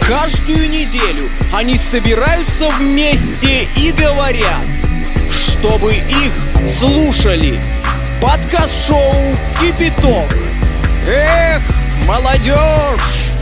Каждую неделю они собираются вместе и говорят, чтобы их слушали. Подкаст-шоу «Кипяток». Эх, молодежь!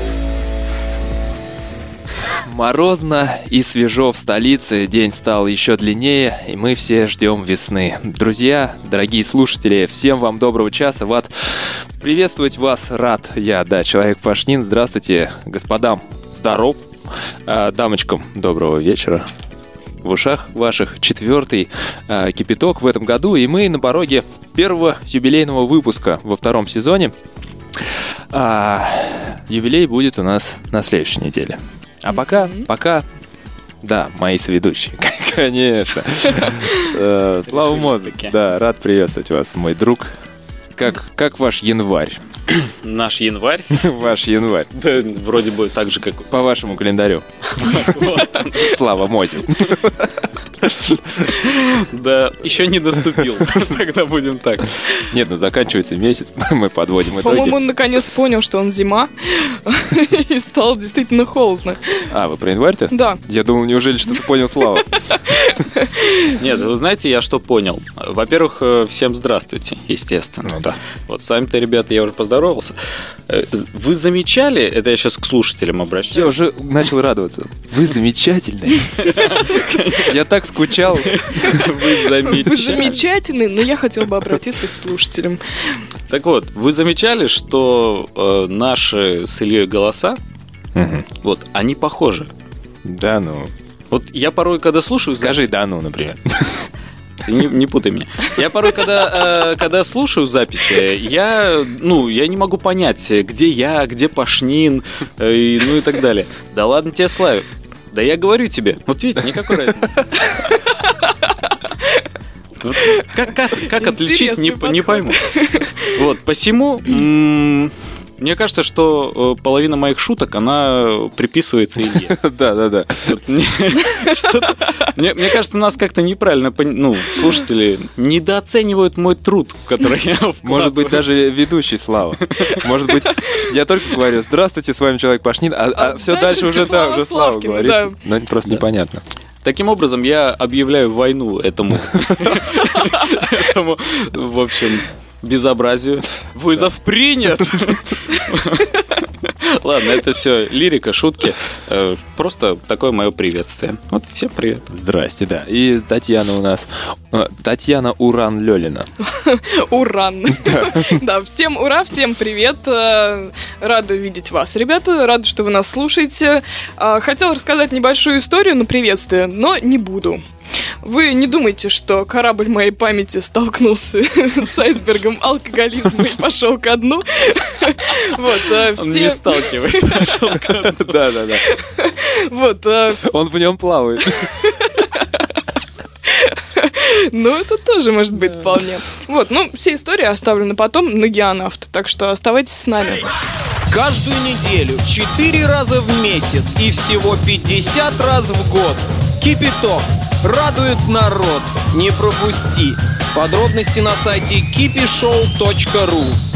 Морозно и свежо в столице, день стал еще длиннее, и мы все ждем весны. Друзья, дорогие слушатели, всем вам доброго часа. Приветствовать вас рад я, Человек-Пашнин. Здравствуйте, господам, здоров. Дамочкам, доброго вечера. В ушах ваших 4-й «Кипяток» в этом году, и мы на пороге первого юбилейного выпуска во 2-м сезоне. Юбилей будет у нас на следующей неделе. А пока, да, мои соведущие, конечно. Слава Мозес, да, рад приветствовать вас, мой друг. Как ваш январь? Наш январь? Ваш январь. Да, вроде бы так же, как... По вашему календарю. Слава Мозес. Да, еще не наступил. Тогда будем так. Нет, заканчивается месяц, мы подводим итоги. По-моему, он наконец понял, что он зима, и стало действительно холодно. Вы про январь-то? Да. Я думал, неужели что-то понял Слава? Нет, вы знаете, я что понял? Во-первых, всем здравствуйте, естественно. Ну да. Вот с вами-то, ребята, я уже поздоровался. Вы замечали, это я сейчас к слушателям обращаюсь. Я уже начал радоваться. Вы замечательные. Я так скучал. Вы замечательный, но я хотел бы обратиться к слушателям. Так вот, вы замечали, что наши с Ильей голоса, вот, они похожи? Да ну. Вот я порой, когда слушаю... Скажи да ну, например. Не путай меня. Я порой, когда слушаю записи, я не могу понять, где я, где Пашнин, и так далее. Да ладно тебе, Славик. Да я говорю тебе, вот видите, никакой разницы. Как отличить, не пойму. Вот, посему, мне кажется, что половина моих шуток, она приписывается Илье. Да. Мне кажется, нас как-то неправильно, слушатели недооценивают мой труд, который я вкладываю. Может быть, даже ведущий Слава. Может быть, я только говорю: здравствуйте, с вами Человек-Пашнин, а все дальше уже Слава говорит. Но просто непонятно. Таким образом, я объявляю войну этому, в общем, безобразию. Вызов принят! Ладно, это все лирика, шутки. Просто такое мое приветствие. Вот, всем привет. Здрасте, да. И Татьяна у нас. Татьяна Уран-Лёлина. Уран. Да, всем ура, всем привет. Рада видеть вас, ребята. Рада, что вы нас слушаете. Хотела рассказать небольшую историю на приветствие, но не буду. Вы не думайте, что корабль моей памяти столкнулся с айсбергом алкоголизма и пошел ко дну. Он не сталкивается, пошел ко дну. Да. Он в нем плавает. Это тоже может быть вполне. Все истории оставлены потом на Геонавт, так что оставайтесь с нами. Каждую неделю, 4 раза в месяц и всего 50 раз в год. Кипяток радует народ. Не пропусти. Подробности на сайте kipishow.ru.